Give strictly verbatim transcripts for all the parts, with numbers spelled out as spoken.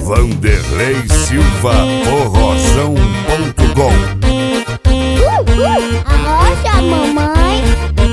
Vanderlei Silva, forrozão ponto com. Arrocha, mamãe.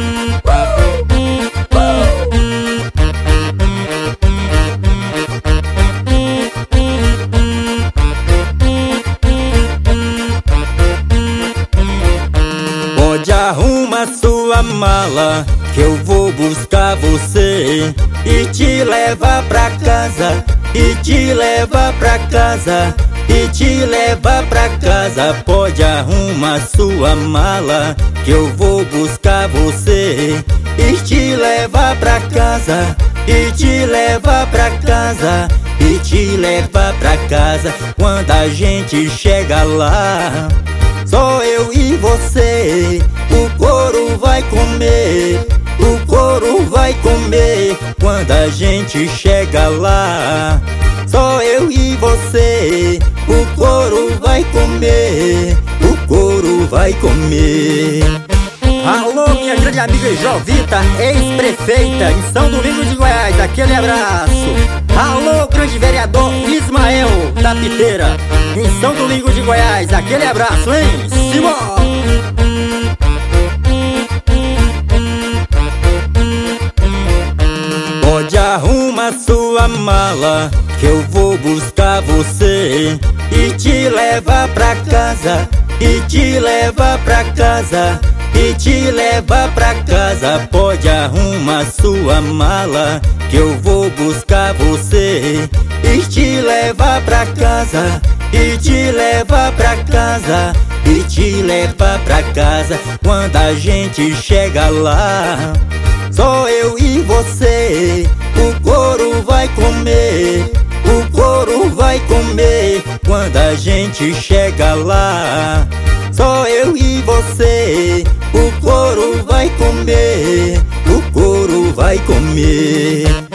Pode arrumar sua mala, que eu vou buscar você e te levar pra casa, e te levar pra casa, e te levar pra casa. Pode arrumar sua mala, que eu vou buscar você e te levar pra casa, e te levar pra casa, e te levar pra casa. Quando a gente chega lá, só eu e você, o couro vai comer, o couro vai comer. Quando a gente chega lá, só eu e você, o couro vai comer, o couro vai comer. Alô, minha grande amiga Jovita, ex-prefeita em São Domingos de Goiás, aquele abraço. Alô, grande vereador Ismael da Piteira, em São Domingos de Goiás, aquele abraço, hein? Simão! Pode arrumar sua mala, que eu vou buscar você e te levar pra casa, e te levar pra casa, e te levar pra casa. Pode arrumar sua mala, que eu vou buscar você e te levar pra casa, e te levar pra casa, e te levar pra casa. Quando a gente chega lá, só eu e você, o couro vai comer, o couro vai comer. Quando a gente chega lá, só eu e você, o couro vai comer, o couro vai comer.